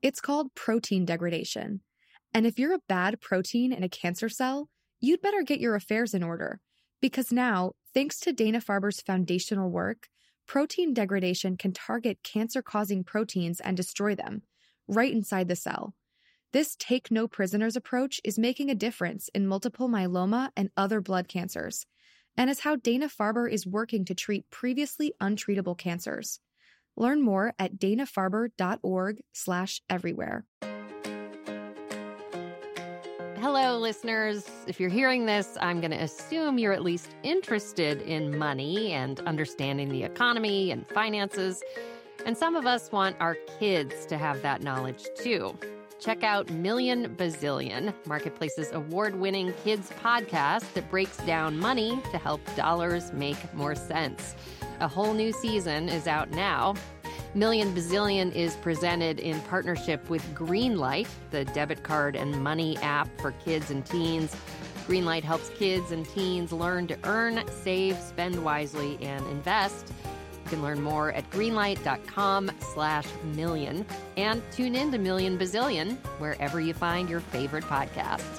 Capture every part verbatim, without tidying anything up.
It's called protein degradation. And if you're a bad protein in a cancer cell, you'd better get your affairs in order. Because now, thanks to Dana-Farber's foundational work, protein degradation can target cancer-causing proteins and destroy them, right inside the cell. This take-no-prisoners approach is making a difference in multiple myeloma and other blood cancers, and is how Dana-Farber is working to treat previously untreatable cancers. Learn more at dana-farber.org slash everywhere. Hello, listeners. If you're hearing this, I'm going to assume you're at least interested in money and understanding the economy and finances. And some of us want our kids to have that knowledge, too. Check out Million Bazillion, Marketplace's award-winning kids podcast that breaks down money to help dollars make more sense. A whole new season is out now. Million Bazillion is presented in partnership with Greenlight, the debit card and money app for kids and teens. Greenlight helps kids and teens learn to earn, save, spend wisely, and invest. You can learn more at greenlight.com slash million and tune in to Million Bazillion wherever you find your favorite podcasts.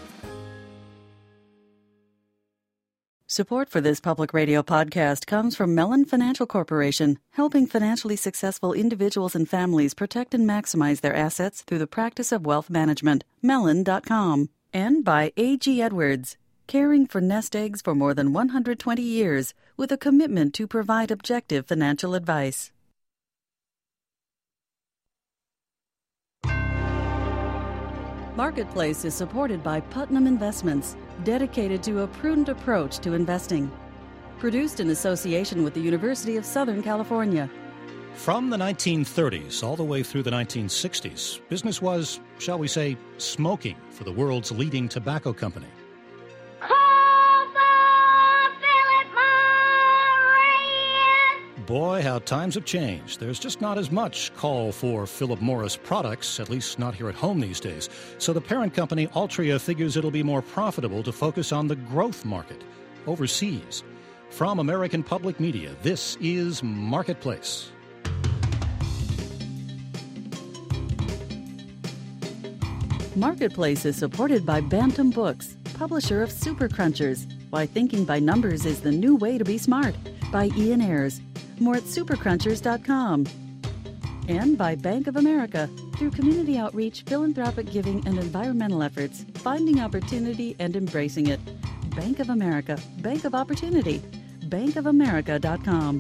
Support for this public radio podcast comes from Mellon Financial Corporation, helping financially successful individuals and families protect and maximize their assets through the practice of wealth management. Mellon dot com. And by A G Edwards, caring for nest eggs for more than one hundred twenty years with a commitment to provide objective financial advice. Marketplace is supported by Putnam Investments, dedicated to a prudent approach to investing. Produced in association with the University of Southern California. From the nineteen thirties all the way through the nineteen sixties, business was, shall we say, smoking for the world's leading tobacco company. Boy, how times have changed. There's just not as much call for Philip Morris products, at least not here at home these days. So the parent company, Altria, figures it'll be more profitable to focus on the growth market, overseas. From American Public Media, this is Marketplace. Marketplace is supported by Bantam Books, publisher of Super Crunchers, Why Thinking by Numbers is the New Way to Be Smart, by Ian Ayres. More at super crunchers dot com. And by Bank of America. Through community outreach, philanthropic giving, and environmental efforts, finding opportunity and embracing it. Bank of America. Bank of Opportunity. bank of america dot com.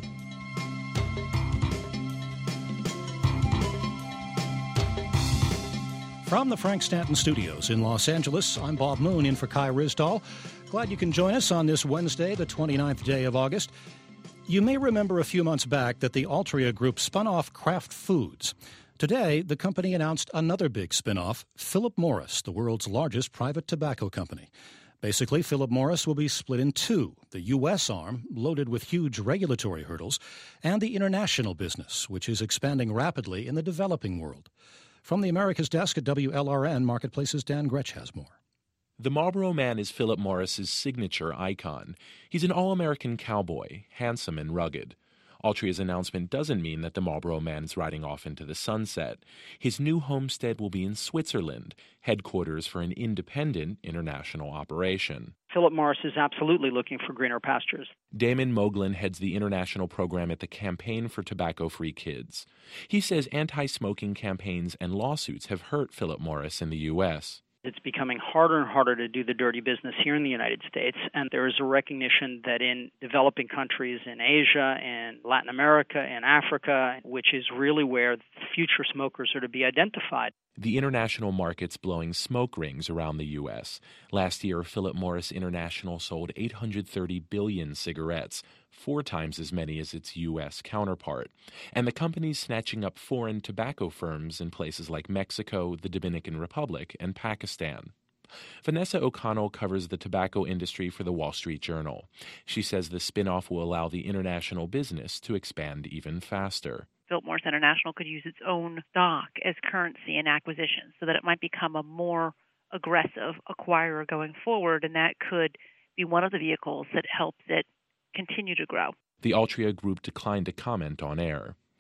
From the Frank Stanton Studios in Los Angeles, I'm Bob Moon in for Kai Rizdal. Glad you can join us on this Wednesday, the twenty-ninth day of August. You may remember a few months back that the Altria Group spun off Kraft Foods. Today, the company announced another big spin-off, Philip Morris, the world's largest private tobacco company. Basically, Philip Morris will be split in two, the U S arm, loaded with huge regulatory hurdles, and the international business, which is expanding rapidly in the developing world. From the Americas Desk at W L R N, Marketplace's Dan Gretsch has more. The Marlboro Man is Philip Morris's signature icon. He's an all-American cowboy, handsome and rugged. Altria's announcement doesn't mean that the Marlboro Man is riding off into the sunset. His new homestead will be in Switzerland, headquarters for an independent international operation. Philip Morris is absolutely looking for greener pastures. Damon Moglin heads the international program at the Campaign for Tobacco-Free Kids. He says anti-smoking campaigns and lawsuits have hurt Philip Morris in the U S It's becoming harder and harder to do the dirty business here in the United States, and there is a recognition that in developing countries in Asia and Latin America and Africa, which is really where future smokers are to be identified. The international market's blowing smoke rings around the U S. Last year, Philip Morris International sold eight hundred thirty billion cigarettes, four times as many as its U S counterpart. And the company's snatching up foreign tobacco firms in places like Mexico, the Dominican Republic, and Pakistan. Vanessa O'Connell covers the tobacco industry for the Wall Street Journal. She says the spin-off will allow the international business to expand even faster. Philip Morris International could use its own stock as currency in acquisitions so that it might become a more aggressive acquirer going forward, and that could be one of the vehicles that helps it continue to grow. The Altria Group declined to comment on air.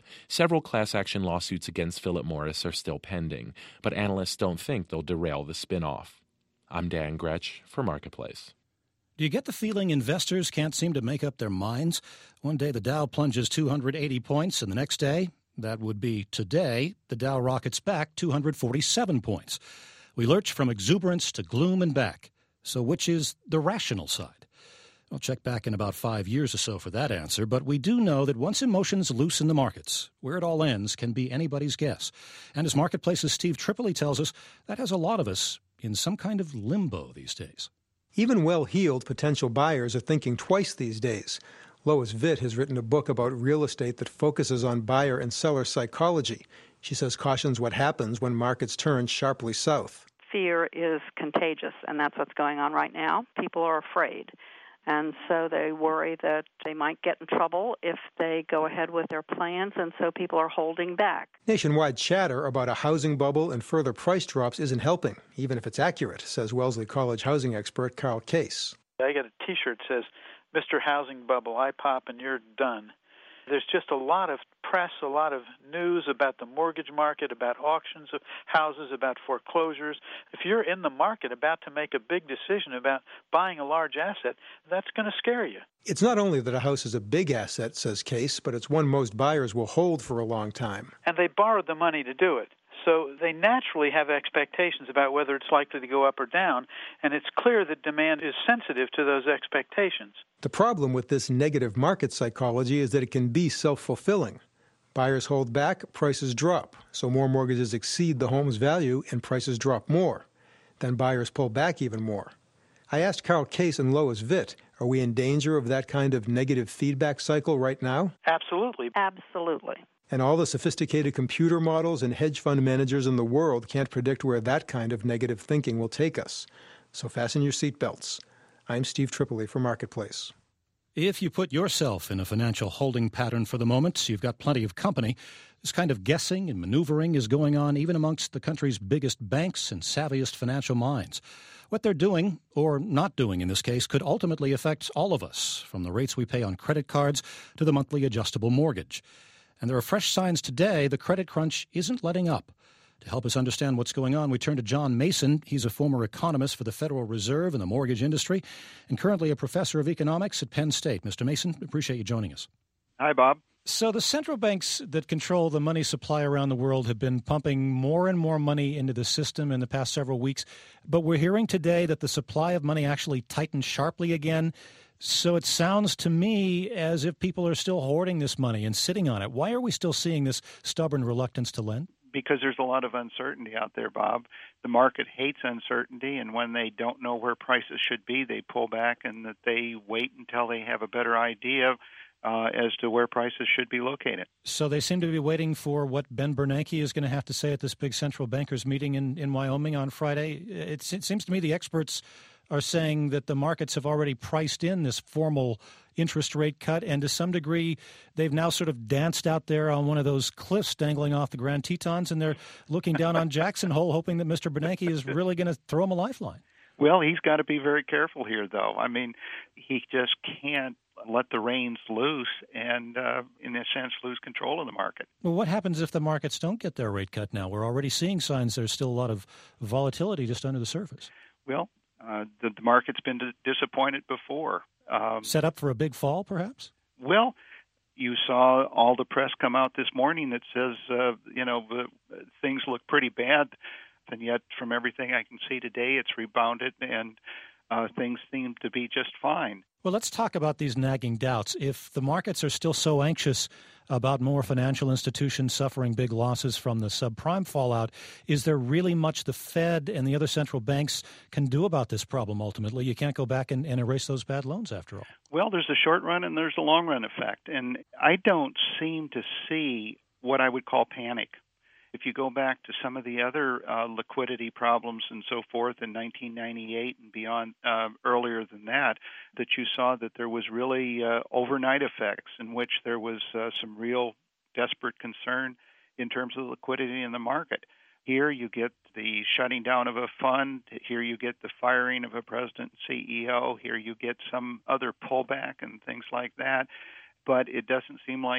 Several class action lawsuits against Philip Morris are still pending, but analysts don't think they'll derail the spinoff. I'm Dan Gretsch for Marketplace. Do you get the feeling investors can't seem to make up their minds? One day the Dow plunges two hundred eighty points, and the next day, that would be today, the Dow rockets back two hundred forty-seven points. We lurch from exuberance to gloom and back. So which is the rational side? I'll check back in about five years or so for that answer, but we do know that once emotions loosen the markets, where it all ends can be anybody's guess. And as Marketplace's Steve Tripoli tells us, that has a lot of us in some kind of limbo these days. Even well-heeled potential buyers are thinking twice these days. Lois Witt has written a book about real estate that focuses on buyer and seller psychology. She says cautions what happens when markets turn sharply south. Fear is contagious, and that's what's going on right now. People are afraid, and so they worry that they might get in trouble if they go ahead with their plans, and so people are holding back. Nationwide chatter about a housing bubble and further price drops isn't helping, even if it's accurate, says Wellesley College housing expert Carl Case. I got a T-shirt that says, Mister Housing Bubble, I pop and you're done. There's just a lot of press, a lot of news about the mortgage market, about auctions of houses, about foreclosures. If you're in the market about to make a big decision about buying a large asset, that's going to scare you. It's not only that a house is a big asset, says Case, but it's one most buyers will hold for a long time. And they borrowed the money to do it. So they naturally have expectations about whether it's likely to go up or down, and it's clear that demand is sensitive to those expectations. The problem with this negative market psychology is that it can be self-fulfilling. Buyers hold back, prices drop, so more mortgages exceed the home's value and prices drop more. Then buyers pull back even more. I asked Carl Case and Lois Witt, are we in danger of that kind of negative feedback cycle right now? Absolutely. Absolutely. And all the sophisticated computer models and hedge fund managers in the world can't predict where that kind of negative thinking will take us. So fasten your seatbelts. I'm Steve Tripoli for Marketplace. If you put yourself in a financial holding pattern for the moment, you've got plenty of company. This kind of guessing and maneuvering is going on even amongst the country's biggest banks and savviest financial minds. What they're doing, or not doing in this case, could ultimately affect all of us, from the rates we pay on credit cards to the monthly adjustable mortgage. And there are fresh signs today the credit crunch isn't letting up. To help us understand what's going on, we turn to John Mason. He's a former economist for the Federal Reserve and the mortgage industry, and currently a professor of economics at Penn State. Mister Mason, appreciate you joining us. Hi, Bob. So the central banks that control the money supply around the world have been pumping more and more money into the system in the past several weeks, but we're hearing today that the supply of money actually tightened sharply again. So it sounds to me as if people are still hoarding this money and sitting on it. Why are we still seeing this stubborn reluctance to lend? Because there's a lot of uncertainty out there, Bob. The market hates uncertainty, and when they don't know where prices should be, they pull back and that they wait until they have a better idea uh, as to where prices should be located. So they seem to be waiting for what Ben Bernanke is going to have to say at this big central bankers meeting in, in Wyoming on Friday. It, it seems to me the experts are saying that the markets have already priced in this formal interest rate cut, and to some degree, they've now sort of danced out there on one of those cliffs dangling off the Grand Tetons, and they're looking down on Jackson Hole, hoping that Mister Bernanke is really going to throw them a lifeline. Well, he's got to be very careful here, though. I mean, he just can't let the reins loose and, uh, in a sense, lose control of the market. Well, what happens if the markets don't get their rate cut now? We're already seeing signs there's still a lot of volatility just under the surface. Well, uh, the, the market's been d- disappointed before. Um, Set up for a big fall, perhaps? Well, you saw all the press come out this morning that says, uh, you know, uh, things look pretty bad, and yet from everything I can see today, it's rebounded, and uh, things seem to be just fine. Well, let's talk about these nagging doubts. If the markets are still so anxious about more financial institutions suffering big losses from the subprime fallout, is there really much the Fed and the other central banks can do about this problem ultimately? You can't go back and, and erase those bad loans after all. Well, there's a short run and there's a long run effect. And I don't seem to see what I would call panic. If you go back to some of the other uh, liquidity problems and so forth in nineteen ninety-eight and beyond, uh, earlier than that, that you saw that there was really uh, overnight effects in which there was uh, some real desperate concern in terms of liquidity in the market. Here you get the shutting down of a fund. Here you get the firing of a president and C E O. Here you get some other pullback and things like that. But it doesn't seem like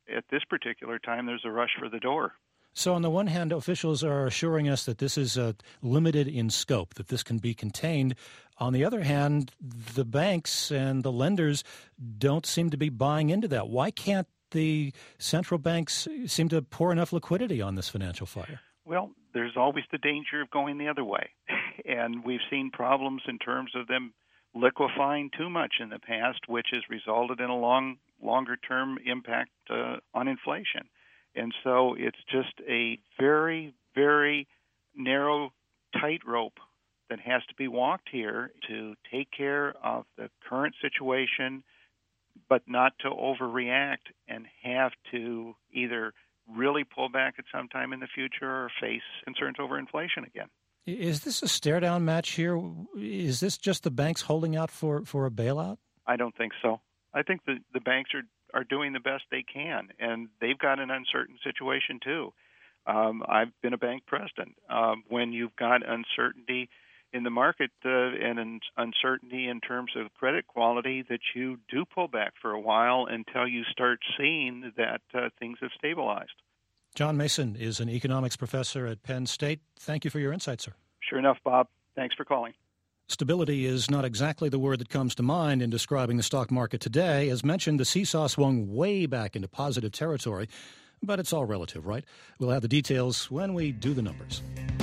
at this particular time, there's a rush for the door. So on the one hand, officials are assuring us that this is uh, limited in scope, that this can be contained. On the other hand, the banks and the lenders don't seem to be buying into that. Why can't the central banks seem to pour enough liquidity on this financial fire? Well, there's always the danger of going the other way. And we've seen problems in terms of them liquefying too much in the past, which has resulted in a long, longer-term impact uh, on inflation. And so it's just a very, very narrow tightrope that has to be walked here to take care of the current situation, but not to overreact and have to either really pull back at some time in the future or face concerns over inflation again. Is this a stare-down match here? Is this just the banks holding out for, for a bailout? I don't think so. I think the, the banks are are doing the best they can, and they've got an uncertain situation too. Um, I've been a bank president. Um, when you've got uncertainty in the market uh, and an uncertainty in terms of credit quality, that you do pull back for a while until you start seeing that uh, things have stabilized. John Mason is an economics professor at Penn State. Thank you for your insight, sir. Sure enough, Bob. Thanks for calling. Stability is not exactly the word that comes to mind in describing the stock market today. As mentioned, the seesaw swung way back into positive territory, but it's all relative, right? We'll have the details when we do the numbers.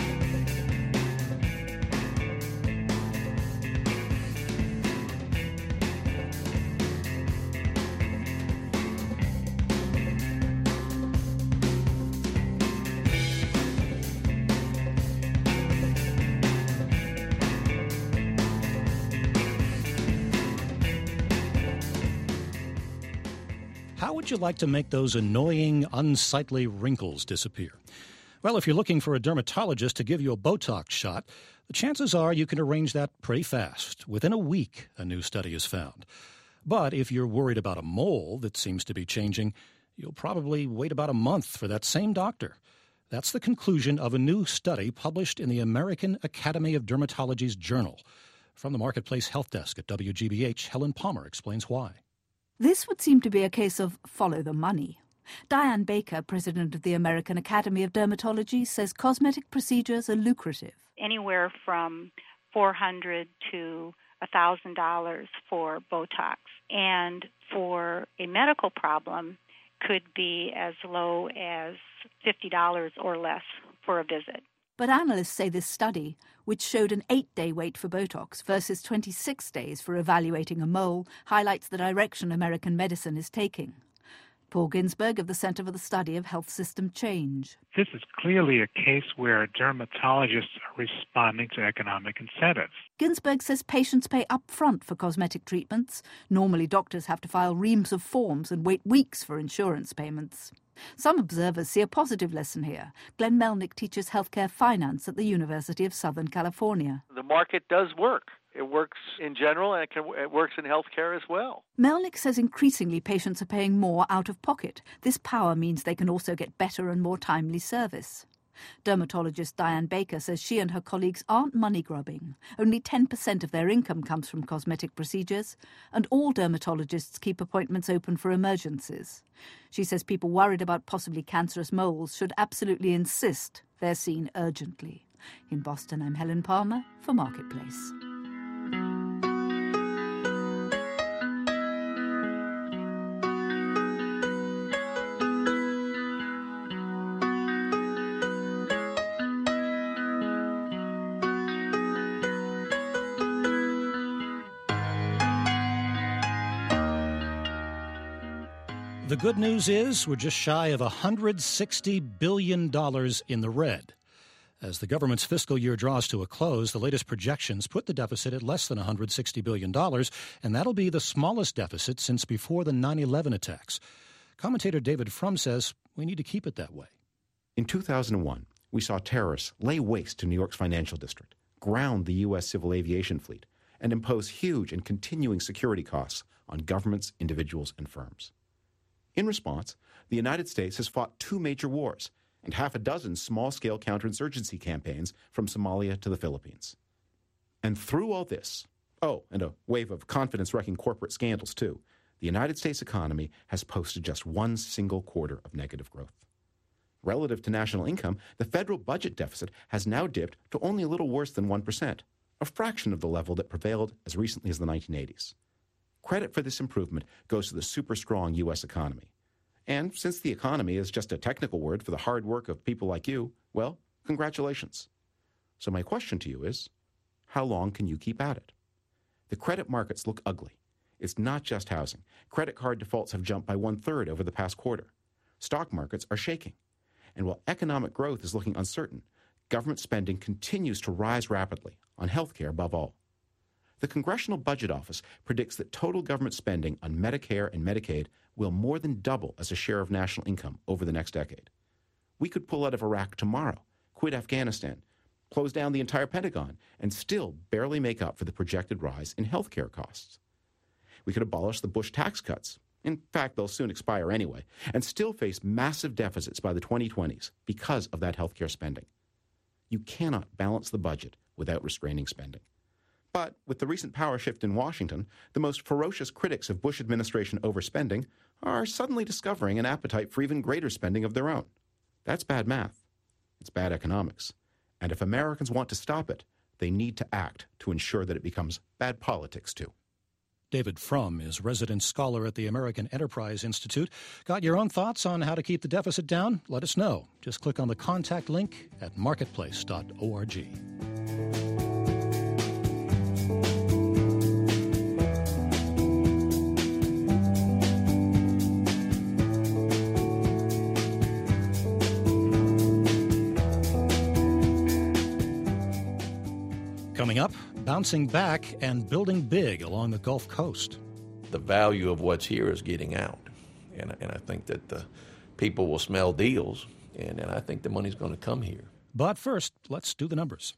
How would you like to make those annoying, unsightly wrinkles disappear? Well, if you're looking for a dermatologist to give you a Botox shot, the chances are you can arrange that pretty fast. Within a week, a new study is found. But if you're worried about a mole that seems to be changing, you'll probably wait about a month for that same doctor. That's the conclusion of a new study published in the American Academy of Dermatology's journal. From the Marketplace Health Desk at W G B H, Helen Palmer explains why. This would seem to be a case of follow the money. Diane Baker, president of the American Academy of Dermatology, says cosmetic procedures are lucrative. Anywhere from four hundred dollars to one thousand dollars for Botox. And for a medical problem, could be as low as fifty dollars or less for a visit. But analysts say this study, which showed an eight-day wait for Botox versus twenty-six days for evaluating a mole, highlights the direction American medicine is taking. Paul Ginsberg of the Center for the Study of Health System Change. This is clearly a case where dermatologists are responding to economic incentives. Ginsberg says patients pay up front for cosmetic treatments. Normally, doctors have to file reams of forms and wait weeks for insurance payments. Some observers see a positive lesson here. Glenn Melnick teaches healthcare finance at the University of Southern California. The market does work. It works in general, and it, can, it works in healthcare as well. Melnick says increasingly patients are paying more out of pocket. This power means they can also get better and more timely service. Dermatologist Diane Baker says she and her colleagues aren't money grubbing. Only ten percent of their income comes from cosmetic procedures, and all dermatologists keep appointments open for emergencies. She says people worried about possibly cancerous moles should absolutely insist they're seen urgently. In Boston, I'm Helen Palmer for Marketplace. The good news is we're just shy of one hundred sixty billion dollars in the red. As the government's fiscal year draws to a close, the latest projections put the deficit at less than one hundred sixty billion dollars, and that'll be the smallest deficit since before the nine eleven attacks. Commentator David Frum says we need to keep it that way. In two thousand one, we saw terrorists lay waste to New York's financial district, ground the U S civil aviation fleet, and impose huge and continuing security costs on governments, individuals, and firms. In response, the United States has fought two major wars and half a dozen small-scale counterinsurgency campaigns from Somalia to the Philippines. And through all this, oh, and a wave of confidence-wrecking corporate scandals, too, the United States economy has posted just one single quarter of negative growth. Relative to national income, the federal budget deficit has now dipped to only a little worse than one percent, a fraction of the level that prevailed as recently as the nineteen eighties. Credit for this improvement goes to the super-strong U S economy. And since the economy is just a technical word for the hard work of people like you, well, congratulations. So my question to you is, how long can you keep at it? The credit markets look ugly. It's not just housing. Credit card defaults have jumped by one-third over the past quarter. Stock markets are shaking. And while economic growth is looking uncertain, government spending continues to rise rapidly, on health care above all. The Congressional Budget Office predicts that total government spending on Medicare and Medicaid will more than double as a share of national income over the next decade. We could pull out of Iraq tomorrow, quit Afghanistan, close down the entire Pentagon, and still barely make up for the projected rise in health care costs. We could abolish the Bush tax cuts. In fact, they'll soon expire anyway, and still face massive deficits by the twenty twenties because of that health care spending. You cannot balance the budget without restraining spending. But with the recent power shift in Washington, the most ferocious critics of Bush administration overspending are suddenly discovering an appetite for even greater spending of their own. That's bad math. It's bad economics. And if Americans want to stop it, they need to act to ensure that it becomes bad politics too. David Frum is resident scholar at the American Enterprise Institute. Got your own thoughts on how to keep the deficit down? Let us know. Just click on the contact link at marketplace dot org. Coming up, bouncing back and building big along the Gulf Coast. The value of what's here is getting out. And, and I think that the people will smell deals, and, and I think the money's going to come here. But first, let's do the numbers.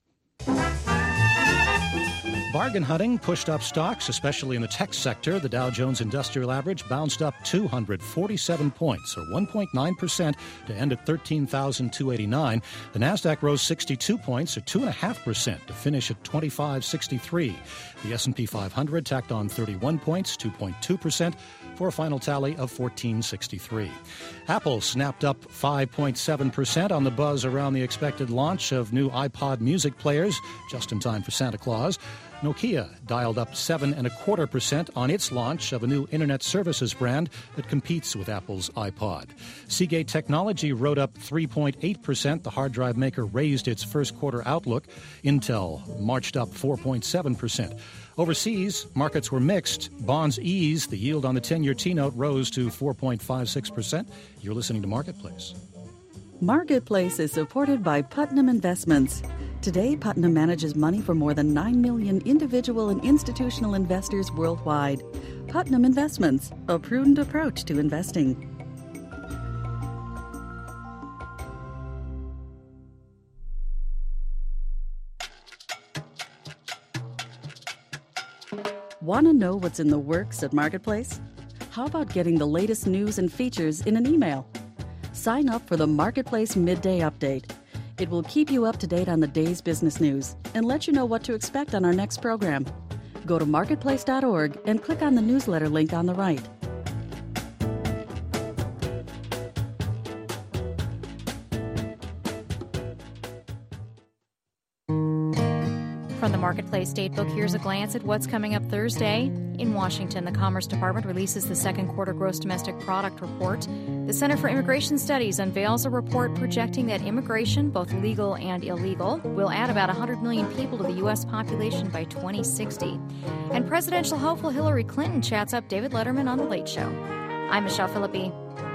Bargain hunting pushed up stocks, especially in the tech sector. The Dow Jones Industrial Average bounced up two hundred forty-seven points, or one point nine percent, to end at thirteen thousand two hundred eighty-nine. The Nasdaq rose sixty-two points, or two point five percent, to finish at twenty-five sixty-three. The S and P five hundred tacked on thirty-one points, two point two percent, for a final tally of fourteen sixty-three. Apple snapped up five point seven percent on the buzz around the expected launch of new iPod music players, just in time for Santa Claus. Nokia dialed up seven and a quarter percent on its launch of a new internet services brand that competes with Apple's iPod. Seagate Technology rode up three point eight percent. The hard drive maker raised its first quarter outlook. Intel marched up four point seven percent. Overseas, markets were mixed. Bonds eased. The yield on the ten-year T-note rose to four point five six percent. You're listening to Marketplace. Marketplace is supported by Putnam Investments. Today, Putnam manages money for more than nine million individual and institutional investors worldwide. Putnam Investments, a prudent approach to investing. Want to know what's in the works at Marketplace? How about getting the latest news and features in an email? Sign up for the Marketplace Midday Update. It will keep you up to date on the day's business news and let you know what to expect on our next program. Go to marketplace dot org and click on the newsletter link on the right. From the Marketplace Datebook, here's a glance at what's coming up Thursday. In Washington, the Commerce Department releases the second quarter gross domestic product report. The Center for Immigration Studies unveils a report projecting that immigration, both legal and illegal, will add about one hundred million people to the U S population by twenty sixty. And presidential hopeful Hillary Clinton chats up David Letterman on The Late Show. I'm Michelle Philippi.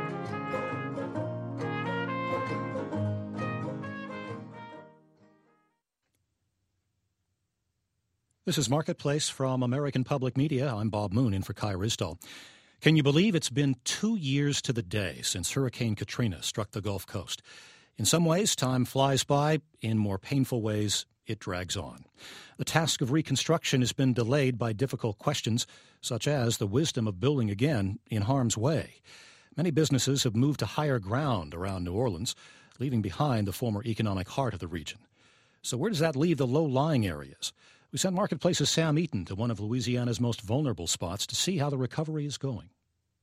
This is Marketplace from American Public Media. I'm Bob Moon in for Kai Risdall. Can you believe it's been two years to the day since Hurricane Katrina struck the Gulf Coast? In some ways, time flies by. In more painful ways, it drags on. The task of reconstruction has been delayed by difficult questions, such as the wisdom of building again in harm's way. Many businesses have moved to higher ground around New Orleans, leaving behind the former economic heart of the region. So where does that leave the low-lying areas? We sent Marketplace's Sam Eaton to one of Louisiana's most vulnerable spots to see how the recovery is going.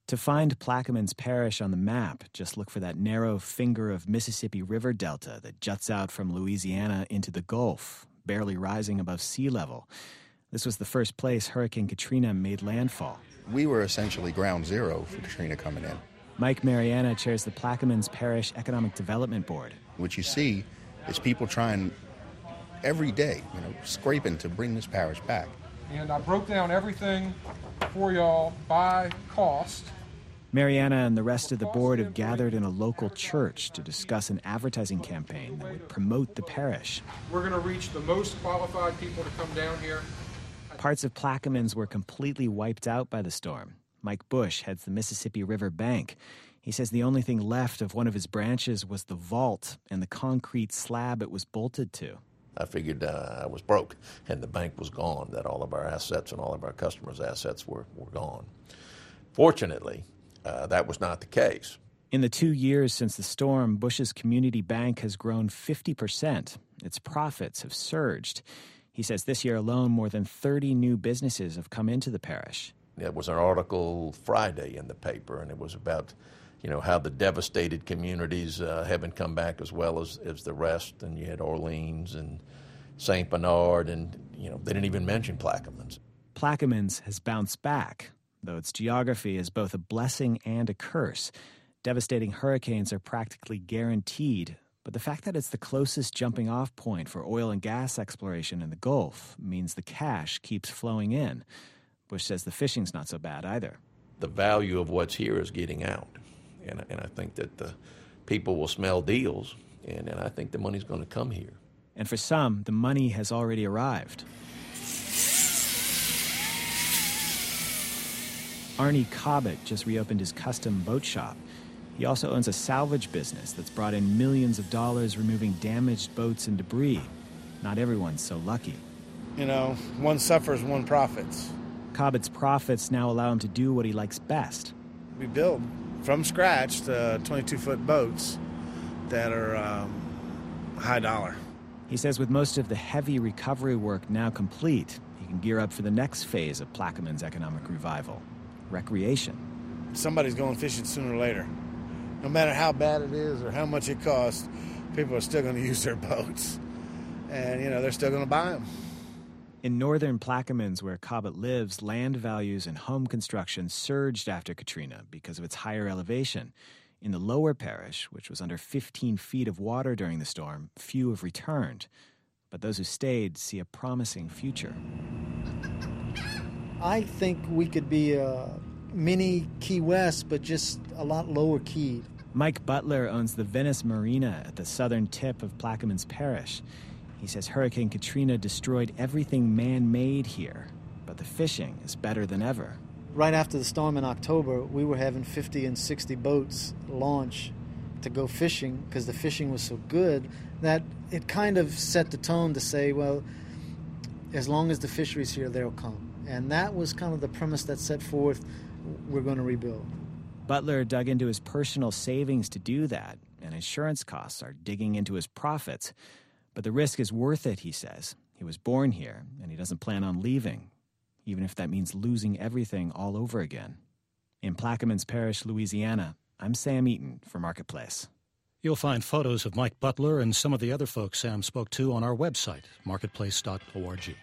To find Plaquemines Parish on the map, just look for that narrow finger of Mississippi River Delta that juts out from Louisiana into the Gulf, barely rising above sea level. This was the first place Hurricane Katrina made landfall. We were essentially ground zero for Katrina coming in. Mike Mariana chairs the Plaquemines Parish Economic Development Board. What you see is people trying every day, you know, scraping to bring this parish back. And I broke down everything for y'all by cost. Mariana and the rest of the board have gathered in a local church to discuss an advertising campaign that would promote the parish. We're going to reach the most qualified people to come down here. Parts of Plaquemines were completely wiped out by the storm. Mike Bush heads the Mississippi River Bank. He says the only thing left of one of his branches was the vault and the concrete slab it was bolted to. I figured uh, I was broke and the bank was gone, that all of our assets and all of our customers' assets were, were gone. Fortunately, uh, that was not the case. In the two years since the storm, Bush's community bank has grown fifty percent. Its profits have surged. He says this year alone, more than thirty new businesses have come into the parish. There was an article Friday in the paper, and it was about, you know, how the devastated communities uh, haven't come back as well as, as the rest. And you had Orleans and Saint Bernard, and, you know, they didn't even mention Plaquemines. Plaquemines has bounced back, though its geography is both a blessing and a curse. Devastating hurricanes are practically guaranteed, but the fact that it's the closest jumping-off point for oil and gas exploration in the Gulf means the cash keeps flowing in. Bush says the fishing's not so bad either. The value of what's here is getting out. And, and I think that the people will smell deals, and, and I think the money's going to come here. And for some, the money has already arrived. Arnie Cobbett just reopened his custom boat shop. He also owns a salvage business that's brought in millions of dollars removing damaged boats and debris. Not everyone's so lucky. You know, one suffers, one profits. Cobbett's profits now allow him to do what he likes best. We build from scratch the twenty-two foot boats that are um, high dollar. He says with most of the heavy recovery work now complete, he can gear up for the next phase of Plaquemines' economic revival, recreation. Somebody's going fishing sooner or later. No matter how bad it is or how much it costs, people are still going to use their boats. And, you know, they're still going to buy them. In northern Plaquemines, where Cobbett lives, land values and home construction surged after Katrina because of its higher elevation. In the lower parish, which was under fifteen feet of water during the storm, few have returned. But those who stayed see a promising future. I think we could be a mini Key West, but just a lot lower keyed. Mike Butler owns the Venice Marina at the southern tip of Plaquemines Parish. He says Hurricane Katrina destroyed everything man-made here, but the fishing is better than ever. Right after the storm in October, we were having fifty and sixty boats launch to go fishing because the fishing was so good that it kind of set the tone to say, well, as long as the fishery's here, they'll come. And that was kind of the premise that set forth, we're going to rebuild. Butler dug into his personal savings to do that, and insurance costs are digging into his profits. But the risk is worth it, he says. He was born here, and he doesn't plan on leaving, even if that means losing everything all over again. In Plaquemines Parish, Louisiana, I'm Sam Eaton for Marketplace. You'll find photos of Mike Butler and some of the other folks Sam spoke to on our website, marketplace dot org.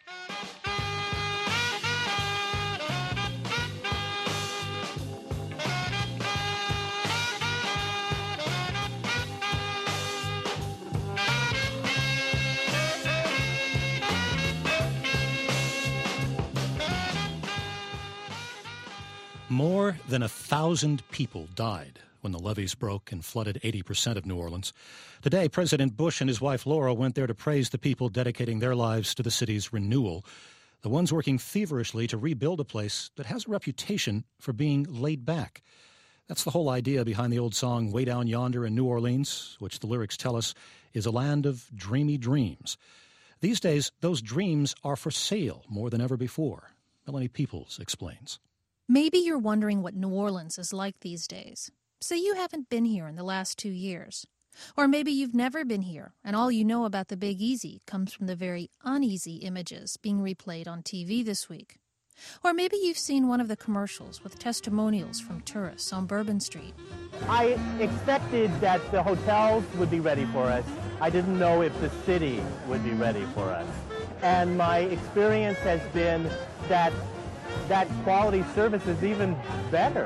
More than a thousand people died when the levees broke and flooded eighty percent of New Orleans. Today, President Bush and his wife Laura went there to praise the people dedicating their lives to the city's renewal, the ones working feverishly to rebuild a place that has a reputation for being laid back. That's the whole idea behind the old song Way Down Yonder in New Orleans, which the lyrics tell us is a land of dreamy dreams. These days, those dreams are for sale more than ever before. Melanie Peoples explains. Maybe you're wondering what New Orleans is like these days. Say you haven't been here in the last two years. Or maybe you've never been here, and all you know about the Big Easy comes from the very uneasy images being replayed on T V this week. Or maybe you've seen one of the commercials with testimonials from tourists on Bourbon Street. I expected that the hotels would be ready for us. I didn't know if the city would be ready for us. And my experience has been that that quality service is even better.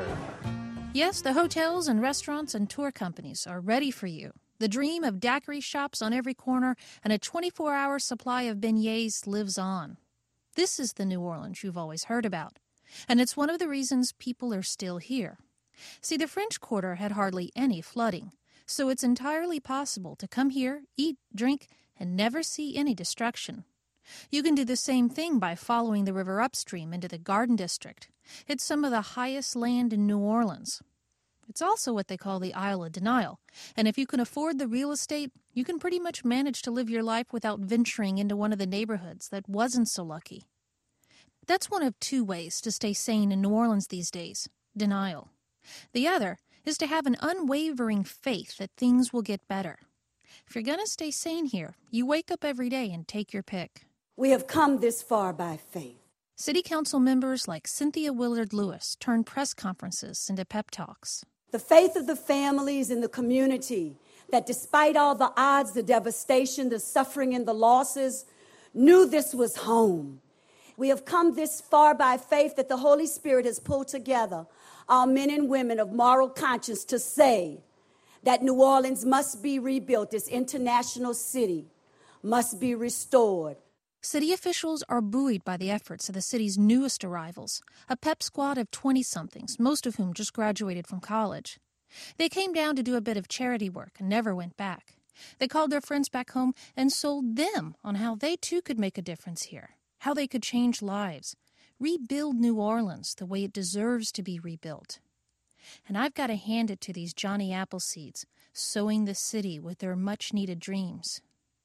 Yes, the hotels and restaurants and tour companies are ready for you. The dream of daiquiri shops on every corner and a twenty-four hour supply of beignets lives on. This is the New Orleans you've always heard about, and it's one of the reasons people are still here. See, the French Quarter had hardly any flooding, so it's entirely possible to come here, eat, drink, and never see any destruction. You can do the same thing by following the river upstream into the Garden District. It's some of the highest land in New Orleans. It's also what they call the Isle of Denial, and if you can afford the real estate, you can pretty much manage to live your life without venturing into one of the neighborhoods that wasn't so lucky. That's one of two ways to stay sane in New Orleans these days: denial. The other is to have an unwavering faith that things will get better. If you're going to stay sane here, you wake up every day and take your pick. We have come this far by faith. City Council members like Cynthia Willard Lewis turned press conferences into pep talks. The faith of the families in the community that despite all the odds, the devastation, the suffering, and the losses, knew this was home. We have come this far by faith that the Holy Spirit has pulled together our men and women of moral conscience to say that New Orleans must be rebuilt. This international city must be restored. City officials are buoyed by the efforts of the city's newest arrivals, a pep squad of twenty-somethings, most of whom just graduated from college. They came down to do a bit of charity work and never went back. They called their friends back home and sold them on how they too could make a difference here, how they could change lives, rebuild New Orleans the way it deserves to be rebuilt. And I've got to hand it to these Johnny Appleseeds, sowing the city with their much-needed dreams.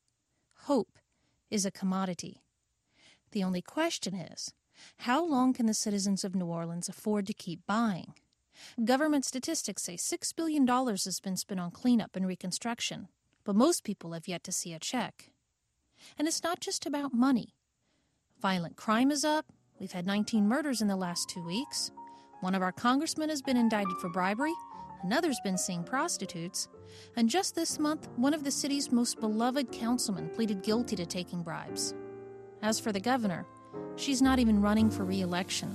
Hope is a commodity. The only question is, how long can the citizens of New Orleans afford to keep buying? Government statistics say six billion dollars has been spent on cleanup and reconstruction, but most people have yet to see a check. And it's not just about money. Violent crime is up. We've had nineteen murders in the last two weeks. One of our congressmen has been indicted for bribery. Another's been seeing prostitutes. And just this month, one of the city's most beloved councilmen pleaded guilty to taking bribes. As for the governor, she's not even running for re-election.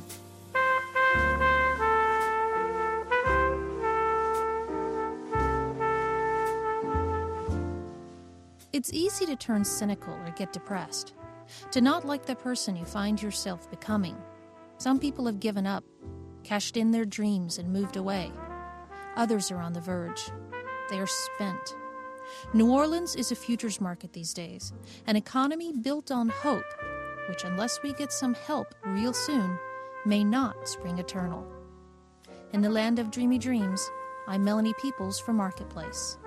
It's easy to turn cynical or get depressed, to not like the person you find yourself becoming. Some people have given up, cashed in their dreams, and moved away. Others are on the verge. They are spent. New Orleans is a futures market these days, an economy built on hope, which, unless we get some help real soon, may not spring eternal. In the land of dreamy dreams, I'm Melanie Peoples for Marketplace.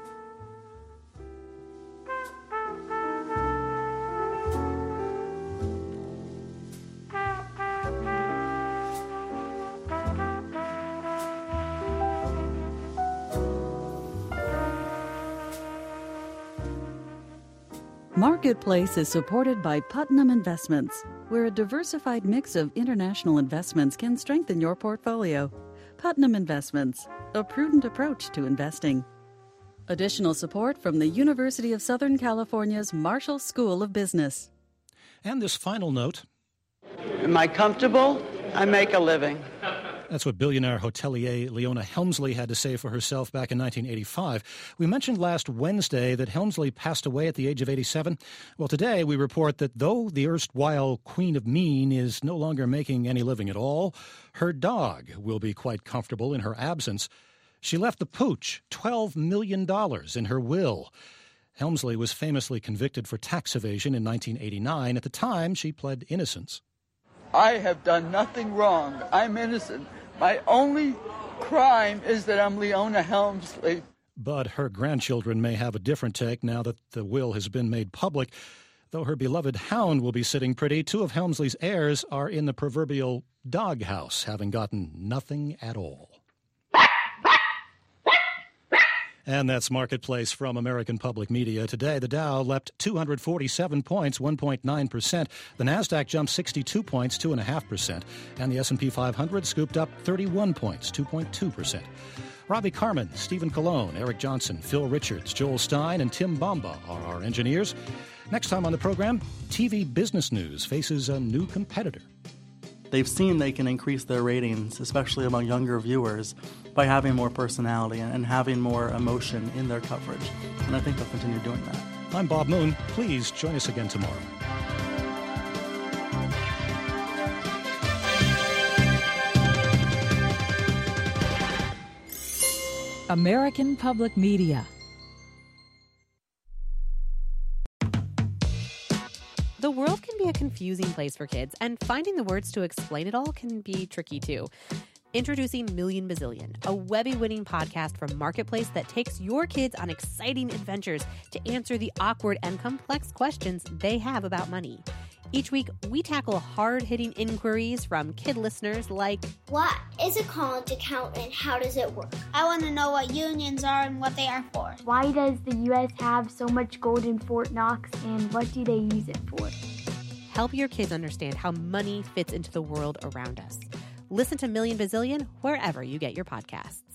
Marketplace is supported by Putnam Investments, where a diversified mix of international investments can strengthen your portfolio. Putnam Investments, a prudent approach to investing. Additional support from the University of Southern California's Marshall School of Business. And this final note. Am I comfortable? I make a living. That's what billionaire hotelier Leona Helmsley had to say for herself back in nineteen eighty-five. We mentioned last Wednesday that Helmsley passed away at the age of eighty-seven. Well, today we report that though the erstwhile Queen of Mean is no longer making any living at all, her dog will be quite comfortable in her absence. She left the pooch twelve million dollars in her will. Helmsley was famously convicted for tax evasion in nineteen eighty-nine. At the time, she pled innocence. I have done nothing wrong. I'm innocent. My only crime is that I'm Leona Helmsley. But her grandchildren may have a different take now that the will has been made public. Though her beloved hound will be sitting pretty, two of Helmsley's heirs are in the proverbial doghouse, having gotten nothing at all. And that's Marketplace from American Public Media. Today, the Dow leapt two hundred forty-seven points, one point nine percent. The NASDAQ jumped sixty-two points, two point five percent. And the S and P five hundred scooped up thirty-one points, two point two percent. Robbie Carmen, Stephen Colon, Eric Johnson, Phil Richards, Joel Stein, and Tim Bomba are our engineers. Next time on the program, T V business news faces a new competitor. They've seen they can increase their ratings, especially among younger viewers, by having more personality and having more emotion in their coverage. And I think they'll continue doing that. I'm Bob Moon. Please join us again tomorrow. American Public Media. The world can be a confusing place for kids, and finding the words to explain it all can be tricky too. Introducing Million Bazillion, a Webby-winning podcast from Marketplace that takes your kids on exciting adventures to answer the awkward and complex questions they have about money. Each week, we tackle hard-hitting inquiries from kid listeners like, what is a college account and how does it work? I want to know what unions are and what they are for. Why does the U S have so much gold in Fort Knox and what do they use it for? Help your kids understand how money fits into the world around us. Listen to Million Bazillion wherever you get your podcasts.